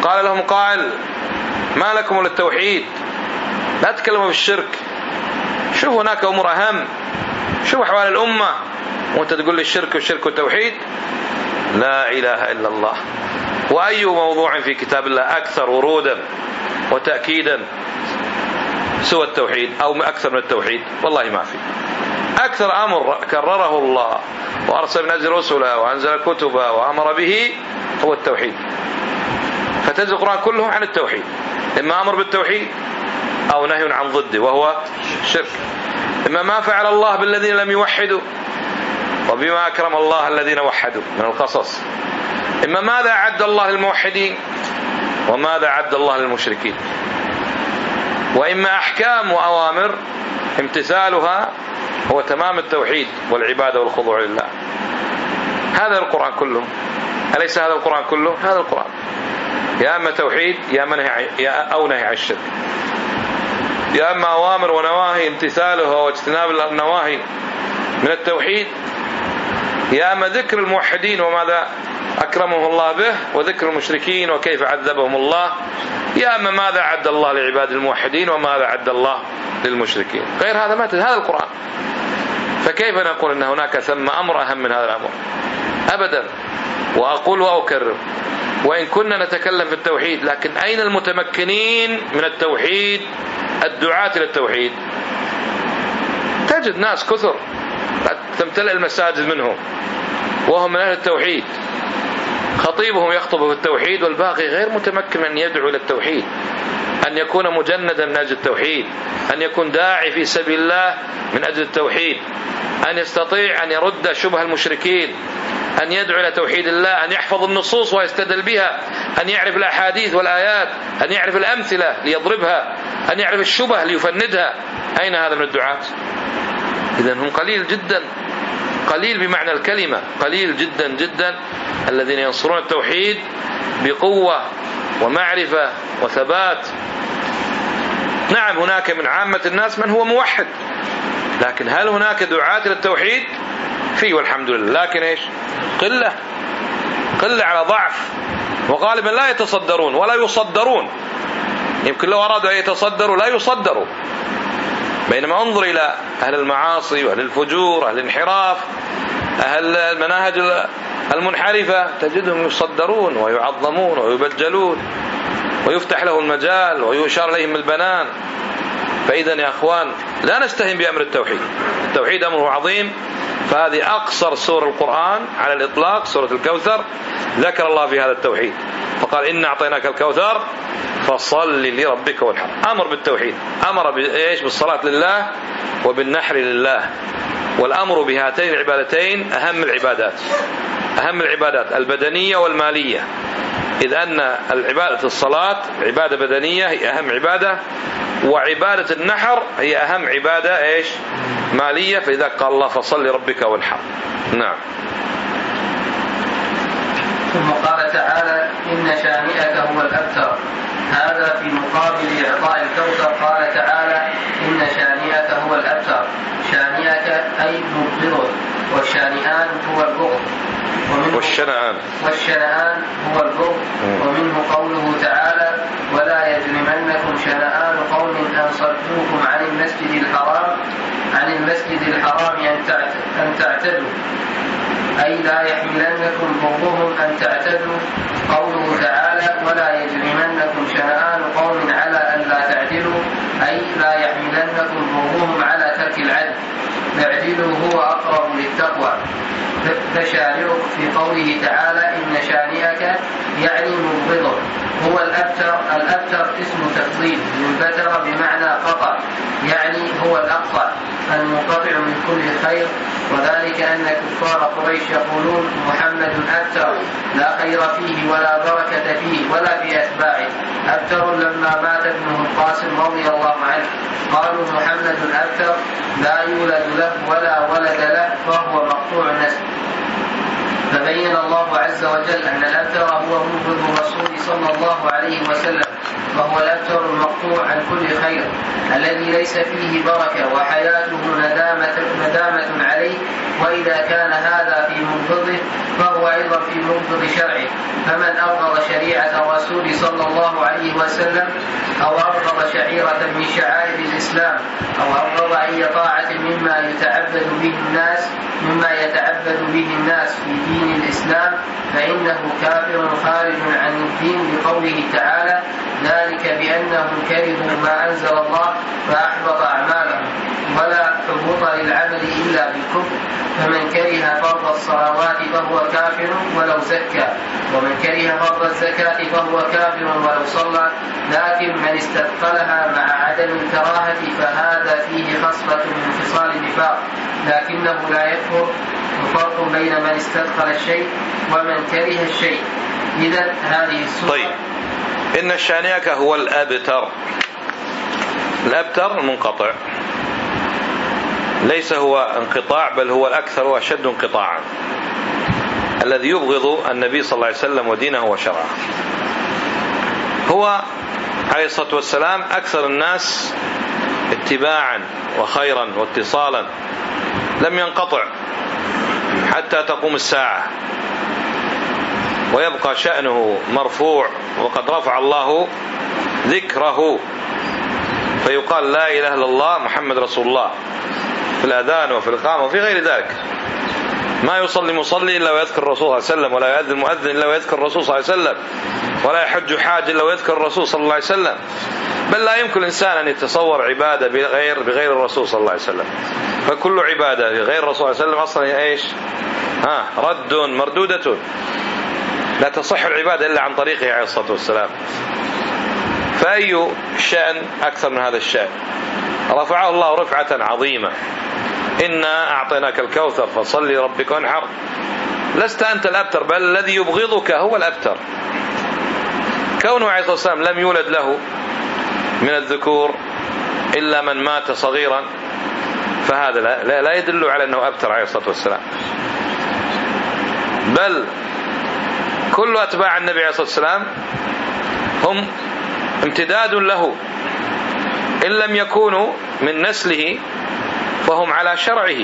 قال لهم قائل ما لكم للتوحيد لا تتكلموا بالشرك، شوف هناك أمور أهم، شوف أحوال الأمة وأنت تقول لي الشرك والشرك والتوحيد. لا إله إلا الله. وأي موضوع في كتاب الله أكثر ورودا وتأكيدا سوى التوحيد أو أكثر من التوحيد؟ والله ما في. أكثر أمر كرره الله وأرسل من أجل رسله وأنزل كتبه وأمر به هو التوحيد. فتجد القرآن كله عن التوحيد، إما أمر بالتوحيد أو نهي عن ضده وهو الشرك، إما ما فعل الله بالذين لم يوحدوا وبما أكرم الله الذين وحدوا من القصص، إما ماذا أعد الله للموحدين وماذا أعد الله للمشركين، وإما أحكام وأوامر امتثالها هو تمام التوحيد والعبادة والخضوع لله. هذا القرآن كله، أليس هذا القرآن كله؟ هذا القرآن يا أما توحيد أو نهي عن الشرك، يا أما أوامر ونواهي امتثالها واجتناب النواهي من التوحيد، يا أما ذكر الموحدين وماذا أكرمه الله به وذكر المشركين وكيف عذبهم الله، يا أما ماذا أعد الله لعباد الموحدين وماذا أعد الله للمشركين. غير هذا ما هذا القرآن. فكيف نقول أن هناك ثم أمر أهم من هذا الأمر؟ أبدا. وأقول وأكرر، وإن كنا نتكلم في التوحيد لكن أين المتمكنين من التوحيد الدعاة إلى التوحيد؟ تجد ناس كثر تمتلئ المساجد منهم وهم من أهل التوحيد، خطيبهم يخطب في التوحيد والباقي غير متمكن من يدعو إلى التوحيد، أن يكون مجندا من أجل التوحيد، أن يكون داعي في سبيل الله من أجل التوحيد، أن يستطيع أن يرد شبه المشركين، أن يدعو إلى توحيد الله، أن يحفظ النصوص ويستدل بها، أن يعرف الأحاديث والآيات، أن يعرف الأمثلة ليضربها، أن يعرف الشبه ليفندها. أين هذا من الدعاة؟ إذن هم قليل جدا، قليل بمعنى الكلمة، قليل جدا جدا الذين ينصرون التوحيد بقوة ومعرفة وثبات. نعم هناك من عامة الناس من هو موحد، لكن هل هناك دعاة إلى التوحيد؟ فيه والحمد لله، لكن إيش؟ قلة على ضعف، وغالبا لا يتصدرون ولا يصدرون. يمكن لو أرادوا أن يتصدروا لا يصدروا. بينما انظر إلى أهل المعاصي وأهل الفجور وأهل الانحراف، أهل المناهج المنحرفة، تجدهم يصدرون ويعظمون ويبجلون ويفتح له المجال ويشار إليهم البنان. فإذا يا أخوان لا نستهين بأمر التوحيد، التوحيد أمره عظيم. فهذه أقصر سورة القرآن على الإطلاق، سورة الكوثر، ذكر الله في هذا التوحيد فقال إنا أعطيناك الكوثر فصل لربك وانحر. أمر بالتوحيد، أمر بإيش؟ بالصلاة لله وبالنحر لله. والأمر بهاتين العبادتين أهم العبادات، أهم العبادات البدنية والمالية، إذ أن العبادة الصلاة عبادة بدنية هي أهم عبادة، وعبادة النحر هي أهم عبادة إيش؟ مالية. فإذا قال الله فصل لربك وانحر. نعم. ثم قال تعالى إن شانئك هو الأبتر، هذا في مقابل إعطاء الكوثر. قال تعالى إن شانئك هو الأبتر، شانئك أي مبغض، والشانئان هو البغض، والشنآن هو البغض. ومنه قوله تعالى ولا يجرمنكم شنآن قوم أن صدوكم عن المسجد الحرام أن تعتدوا، أي لا يحملنكم بغضهم أن تعتدوا. قوله تعالى ولا يجرمنكم شنآن قوم على أن لا تعدلوا، أي لا يحملنكم بغضهم على ترك العدل، اعدلوا هو أقرب للتقوى. فشارعك في قوله تعالى إن شانئك يعني مبغضه هو الأبتر. الأبتر اسم تفضيل من بتر بمعنى قطع، يعني هو الأقطع المنقطع من كل خير. وذلك أن كفار قريش يقولون محمد أبتر لا خير فيه ولا بركة فيه ولا في أتباعه. أبتر لما مات ابنه القاسم رضي الله عنه قالوا محمد أبتر لا يولد له ولا ولد له فهو مقطوع النسب. فبين الله عز وجل أن الأبتر هو مبغض الرسول صلى الله عليه وسلم، وهو الأبتر المقطوع عن كل خير الذي ليس فيه بركة وحياته ندامة عليه وإذا كان هذا في مبغضه فهو أيضا في مبغض شرعه. فمن أبغض شريعة الرسول صلى الله عليه وسلم أو أبغض شعيرة من شعائر الإسلام أو أبغض أي طاعة مما يتعبد به الناس في دين الإسلام فإنه كافر خارج عن الدين بقوله تعالى: ذلك بأنهم كرهوا ما أنزل الله فأحبط أعمالهم. ولا حبوط للعمل إلا بالكفر. فمن كره فرض الصلوات فهو كافر ولو زكى، ومن كره فرض الزكاة فهو كافر ولو صلى. لكن من استثقلها مع عدم الكراهة فهذا فيه خصلة من خصال النفاق، لكنه لا يكفر. وفرق بين من استثقل الشيء ومن كره الشيء. إذن هذه السورة. طيب، إن الشانئك هو الأبتر. الأبتر المنقطع، ليس هو انقطاع بل هو الأكثر وأشد انقطاعا، الذي يبغض النبي صلى الله عليه وسلم ودينه وشرعه. هو عليه الصلاة والسلام أكثر الناس اتباعا وخيرا واتصالا، لم ينقطع حتى تقوم الساعة، ويبقى شأنه مرفوع، وقد رفع الله ذكره، فيقال لا إله إلا الله محمد رسول الله في الأذان وفي الإقامة وفي غير ذلك. ما يصلي مصلي إلا ويذكر الرسول صلى الله عليه وسلم، ولا يؤذن مؤذن إلا ويذكر الرسول صلى الله عليه وسلم، ولا يحج حاج إلا ويذكر الرسول صلى الله عليه وسلم. بل لا يمكن الإنسان أن يتصور عبادة بغير الرسول صلى الله عليه وسلم، فكل عبادة بغير الرسول صلى الله عليه وسلم أصلا إيش؟ رد مردودة، لا تصح العبادة إلا عن طريقه عليه الصلاة والسلام. فأي شأن أكثر من هذا الشأن؟ رفعه الله رفعة عظيمة. إنا أعطيناك الكوثر فصل لربك وانحر. لست أنت الأبتر، بل الذي يبغضك هو الأبتر. كونه عليه الصلاة والسلام لم يولد له من الذكور إلا من مات صغيرا، فهذا لا يدل على أنه أبتر عليه الصلاة والسلام، بل كل أتباع النبي عليه الصلاة والسلام هم امتداد له، إن لم يكونوا من نسله فهم على شرعه.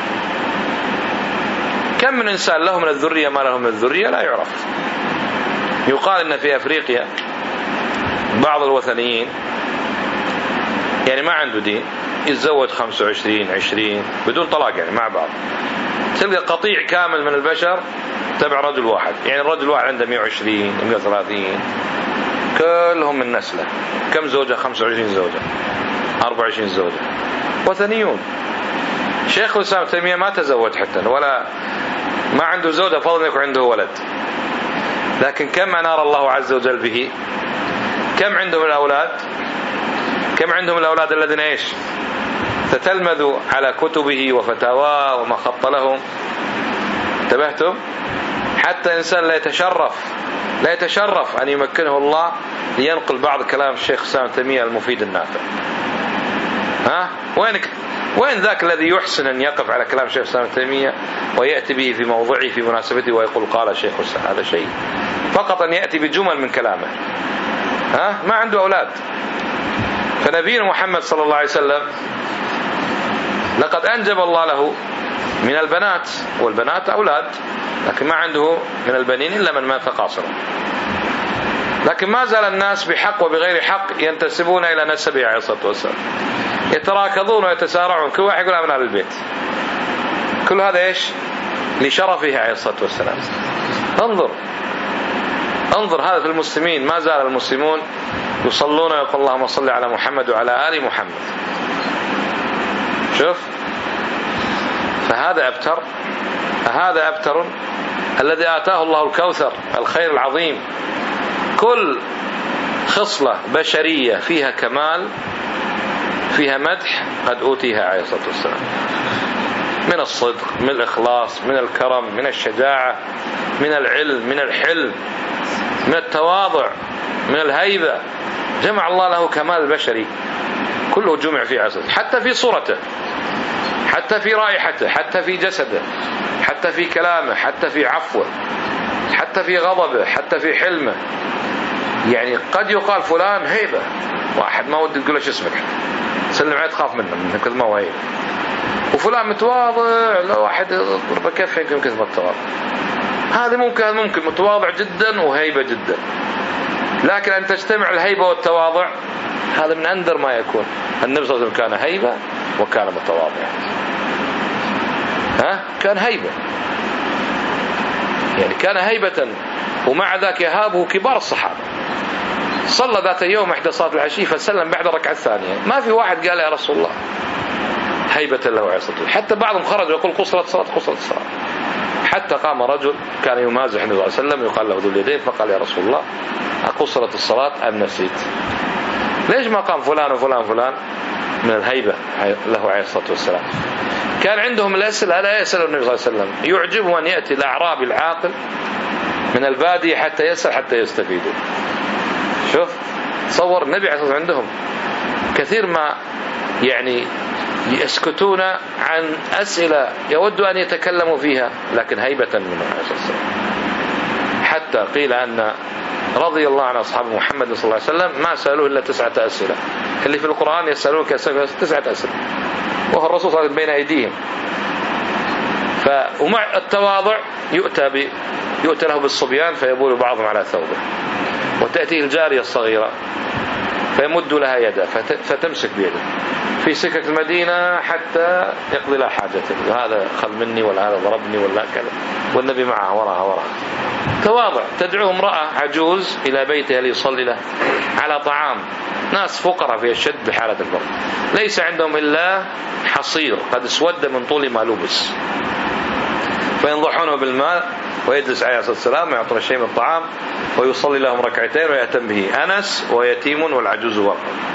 كم من إنسان له من الذرية ما له من الذرية لا يعرف. يقال إن في أفريقيا بعض الوثنيين يعني ما عنده دين يتزوج 25-20 بدون طلاق، يعني مع بعض، تلقى قطيع كامل من البشر تبع رجل واحد. يعني الرجل واحد عنده 120 130 كلهم من نسله. كم زوجة؟ 25 زوجة 24 زوجة. وثنيون. شيخ الإسلام ابن تيمية ما تزوج حتى، ولا ما عنده زوجة فضلا يكون عنده ولد، لكن كم أنار الله عز وجل به. كم عندهم الأولاد؟ كم عندهم الأولاد الذين إيش تتلمذوا على كتبه وفتاواه وما خط لهم. انتبهتم؟ حتى إنسان لا يتشرف أن يمكنه الله لينقل بعض كلام الشيخ الإسلام ابن تيمية المفيد النافع. وين ذاك الذي يحسن أن يقف على كلام الشيخ الإسلام ابن تيمية ويأتي به في موضعه في مناسبته ويقول قال الشيخ الإسلام؟ هذا شيء. فقط أن يأتي بجمل من كلامه. ما عنده أولاد. فنبينا محمد صلى الله عليه وسلم لقد أنجب الله له من البنات، والبنات أولاد، لكن ما عنده من البنين إلا من مات قاصرا. لكن ما زال الناس بحق وبغير حق ينتسبون إلى نسبه عليه الصلاة والسلام، يتراكضون ويتسارعون، كل واحد يقول أنا من أهل البيت. كل هذا إيش؟ لشرفه عليه الصلاة والسلام. انظر هذا في المسلمين، ما زال المسلمون يصلون ويقول اللهم صل على محمد وعلى آل محمد. شوف، فهذا أبتر الذي آتاه الله الكوثر، الخير العظيم. كل خصلة بشرية فيها كمال، فيها مدح، قد أوتيها عليه الصلاة والسلام، من الصدق، من الإخلاص، من الكرم، من الشجاعة، من العلم، من الحلم، من التواضع، من الهيبة. جمع الله له كمال البشري كله جمع في عزه، حتى في صورته، حتى في رائحته، حتى في جسده، حتى في كلامه، حتى في عفوه، حتى في غضبه، حتى في حلمه. يعني قد يقال فلان هيبة، واحد ما ودي تقول له شو اسمك، سلم عليه تخاف منه من كل ما هو هيبة. وفلان متواضع، لو واحد يضرب كفه يمكن كذب التواضع. هذا ممكن متواضع جدا وهيبة جدا، لكن أن تجتمع الهيبة والتواضع هذا من أندر ما يكون. النبي صلى الله عليه وسلم كان هيبة وكان متواضع. كان هيبة، يعني كان هيبة، ومع ذاك يهابه كبار الصحابة. صلى ذات يوم إحدى صلاة العشي فسلم بعد الركعة الثانية، ما في واحد قال يا رسول الله، هيبة له عليه الصلاة والسلام. حتى بعضهم خرج ويقول قصرت الصلاة. حتى قام رجل كان يمازح النبي صلى الله عليه وسلم يقال له ذو اليدين، فقال يا رسول الله أقصرت الصلاة أم نسيت؟ ليش ما قام فلان وفلان فلان؟ من الهيبة له عليه الصلاة والسلام. كان عندهم الأسئلة لا يسأل النبي صلى الله عليه وسلم، يعجبه أن يأتي الأعرابي العاقل من البادية حتى يسأل حتى يستفيدوا. شوف تصور النبي عليه الصلاة والسلام عندهم كثير ما يعني يسكتون عن أسئلة يود أن يتكلموا فيها، لكن هيبة منه عليه الصلاة والسلام. حتى قيل أن رضي الله عن أصحاب محمد صلى الله عليه وسلم ما سألوه إلا 9 أسئلة، اللي في القرآن يسألوه 9 أسئلة، وهو الرسول صلى الله عليه وسلم بين أيديهم. ومع التواضع يؤتى له بالصبيان فيبول بعضهم على ثوبه، وتأتيه الجارية الصغيرة فيمد لها يده فتمسك بيده في سكك المدينة حتى يقضي لها حاجته، هذا خذ مني ولا هذا ضربني ولا كذا، والنبي معه وراها. تواضع. تدعو امرأة عجوز إلى بيتها ليصلي له على طعام، ناس فقراء في الشد بحالة البرد، ليس عندهم إلا حصير قد اسود من طول ما لبس، فينضحونه بالماء ويجلس عليه الصلاة والسلام ويعطون شيء من الطعام ويصلي لهم ركعتين ويهتم به. أنس ويتيم والعجوز ورقة.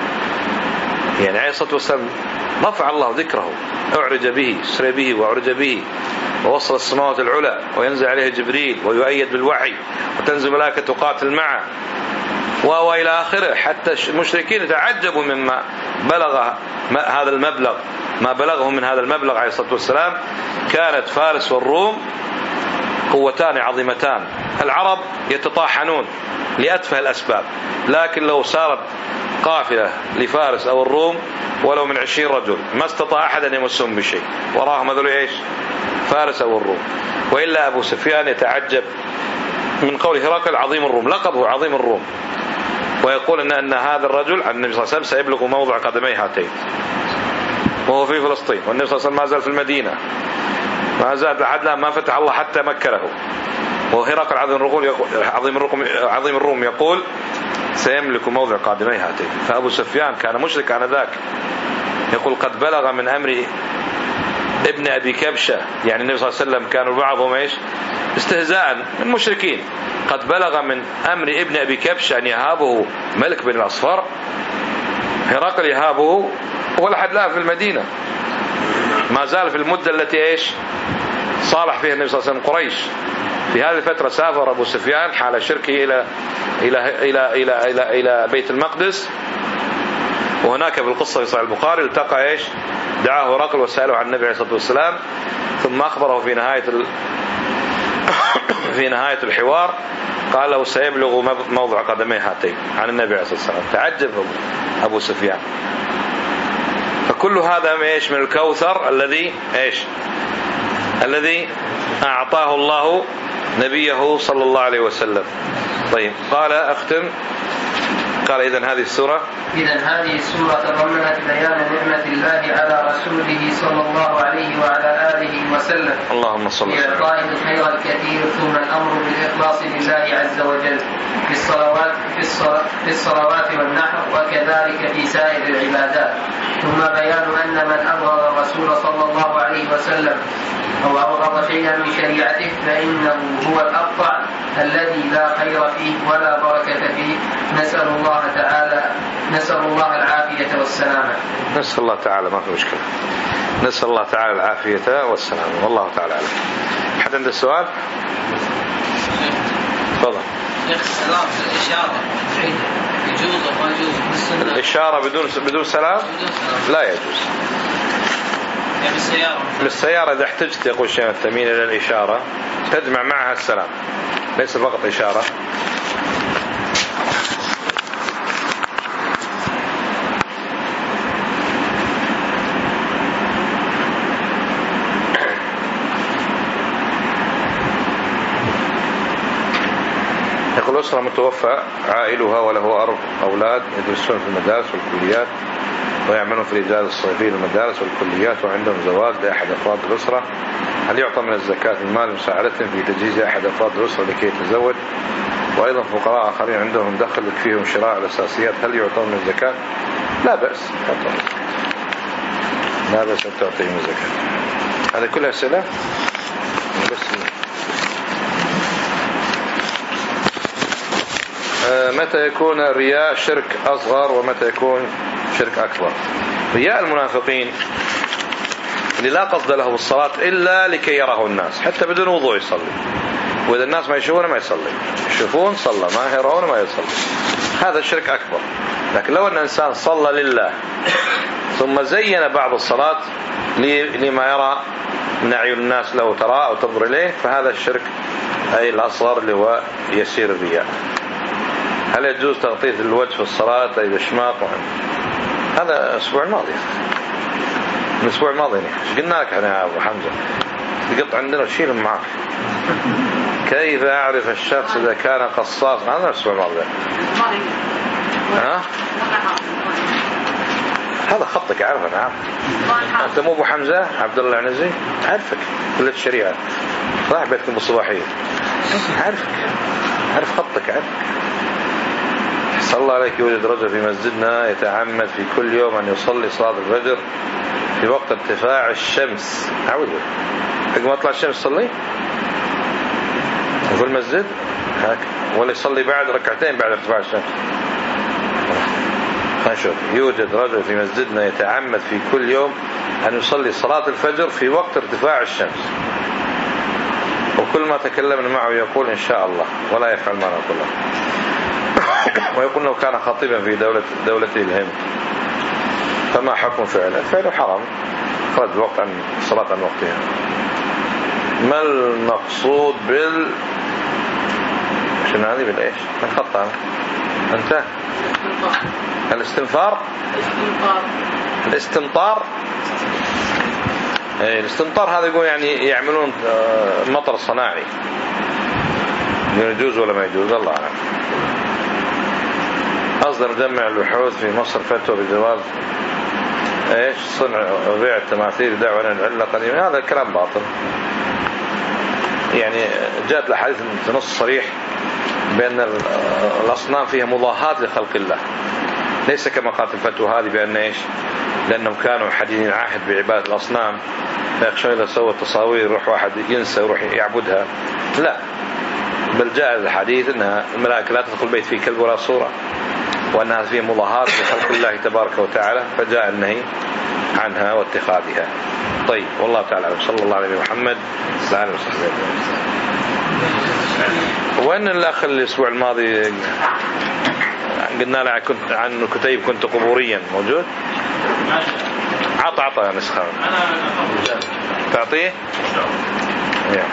يعني عليه الصلاة والسلام رفع الله ذكره، أعرج به، سري به وأعرج به، ووصل السماوات العلى، وينزل عليه جبريل ويؤيد بالوحي، وتنزل ملائكة تقاتل معه وإلى آخره. حتى المشركين يتعجبوا مما بلغ هذا المبلغ، ما بلغه من هذا المبلغ عليه الصلاة والسلام. كانت فارس والروم قوتان عظيمتان، العرب يتطاحنون لأتفه الأسباب، لكن لو سارت قافلة لفارس أو الروم ولو من 20 رجل ما استطاع أحد أن يمسهم بشيء، وراهم هذول إيش؟ فارس أو الروم. وإلا أبو سفيان يتعجب من قول هرقل عظيم الروم، لقبه عظيم الروم، ويقول أن هذا الرجل النبي صلى الله عليه وسلم سيبلغ موضع قدمي هاتين، وهو في فلسطين، والنبي صلى الله عليه وسلم ما زال في المدينة، ما زال لحد الآن ما فتح الله حتى مكره. وهرقل عظيم الروم يقول سيملك موضع قدمي هاتين. فأبو سفيان كان مشرك آنذاك، يقول قد بلغ من أمر ابن أبي كبشة، يعني النبي صلى الله عليه وسلم كانوا بعضهم إيش؟ استهزاء من مشركين، قد بلغ من أمر ابن أبي كبشة أن يهابه ملك بن الأصفر. هرقل يهابه ولا حد لا في المدينة، ما زال في المدة التي إيش صالح فيها النبي صلى الله عليه وسلم قريش. في هذه الفترة سافر أبو سفيان حال شركه إلى بيت المقدس، وهناك في القصة في صحيح البخاري التقى إيش؟ دعاه هرقل وسأله عن النبي عليه الصلاة والسلام، ثم أخبره في نهاية الحوار قال له سيبلغ موضع قدمي هاتين عن النبي عليه الصلاة والسلام. تعجب أبو سفيان. فكل هذا إيش؟ من الكوثر الذي أعطاه الله نبيه صلى الله عليه وسلم. طيب قال أختم، قال إذن هذه السورة تضمنت بيان نعمة الله على رسوله صلى الله عليه وعلى آله وسلم، اللهم صل وسلم، بإعطائه الخير الكثير، ثم الأمر بالإخلاص لله عز وجل في الصلوات والنحر، وكذلك في سائر العبادات. ثم بيان أن من أبغض الرسول صلى الله عليه وسلم أو أبغض شيئا من شريعته فإنه هو الأقطع الذي لا خير فيه ولا بركة فيه. نسأل الله العافية والسلامة. نسأل الله تعالى، ما في مشكلة، نسأل الله تعالى العافية والسلامة، والله تعالى أعلم. حد عنده السؤال؟ تفضل. السلام الإشارة يجوز أو ما يجوز بالسنة؟ الإشارة بدون سلام لا يجوز. يعني بالسيارة إذا احتجت يقول الشيخ الثمين إلى الإشارة تجمع معها السلام، ليس فقط إشارة. أسرة متوفى عائلها وله أولاد يدرسون في المدارس والكليات ويعملون في الإجازة الصيفية للمدارس والكليات وعندهم زواج لأحد أفراد الأسرة، هل يعطى من الزكاة المال مساعدتهم في تجهيز أحد أفراد الأسرة لكي يتزوج؟ وأيضا فقراء آخرين عندهم دخل يكفيهم شراء الأساسيات، هل يعطون من الزكاة؟ لا بأس، لا بأس أن تعطيهم الزكاة. هذه كلها أسئلة بس. متى يكون الرياء شرك أصغر ومتى يكون شرك أكبر؟ رياء المنافقين اللي لا قصد له بالصلاة إلا لكي يراه الناس، حتى بدون وضوء يصلي، وإذا الناس ما يشوفونه ما يصلي، يشوفون صلى، ما يرونه ما يصلي، هذا الشرك أكبر. لكن لو أن إنسان صلى لله ثم زين بعض الصلاة لما يرى من أعين الناس له ترى أو تنظر إليه، فهذا الشرك أي الأصغر اللي هو يسير الرياء. هل يجوز تغطية الوجه في الصلاة أي بشماق؟ هذا الأسبوع الماضي، الأسبوع الماضي قلنا لك أنا يا أبو حمزة تقط عندنا وشيلهم معك. كيف أعرف الشخص إذا كان قصاص؟ هذا الأسبوع الماضي. هذا خطك عارف، أنا عارف. أنت مو أبو حمزة عبد الله العنزي؟ عارفك كلية الشريعة، راح بيتكم بالصباحية، عارفك، عارف خطك، عارفك. صلى الله عليك يوجد رجل في مسجدنا يتعمد في كل يوم أن يصلي صلاة الفجر في وقت ارتفاع الشمس. أعوذ حق ما طلع الشمس صلي في المسجد هاك، ولا يصلي بعد ركعتين بعد ارتفاع الشمس. نشوف. يوجد رجل في مسجدنا يتعمد في كل يوم أن يصلي صلاة الفجر في وقت ارتفاع الشمس، وكل ما تكلمنا معه يقول إن شاء الله ولا يفعل ما نقول له. ويقول أنه كان خطيبا في دولته الهند، فما حكم فعله؟ فعله حرام، خرج الوقت عن صلاة عن وقتها. ما المقصود شنو هذه بالإيش؟ من خطأ أنت الاستنفار، الاستمطار. الاستمطار هذا يقول يعني يعملون مطر صناعي، يجوز ولا ما يجوز؟ الله أعلم. أصدر جمع البحوث في مصر فتوى بجواز صنع وبيع التماثيل دعوة العلة قديمة. هذا الكلام باطل. يعني جاءت الحديث نص صريح بأن الأصنام فيها مضاهاة لخلق الله، ليس كما قالت الفتوى هذه بأن لأنهم كانوا حديثين عهد بعبادة الأصنام فيخشون إذا سوى التصاوير يروح واحد ينسى ويروح يعبدها. لا، بل جاء الحديث أن الملائكة لا تدخل بيت فيه كلب ولا صورة، وأنها فيه مضاهاة لخلق الله تبارك وتعالى، فجاء النهي عنها واتخاذها. طيب، والله تعالى صلى الله عليه محمد وعلى آله وصحبه. وين الأخ الأسبوع الماضي قلنا له عن كتيب كنت قبوريا موجود؟ عطى نسخة تعطيه؟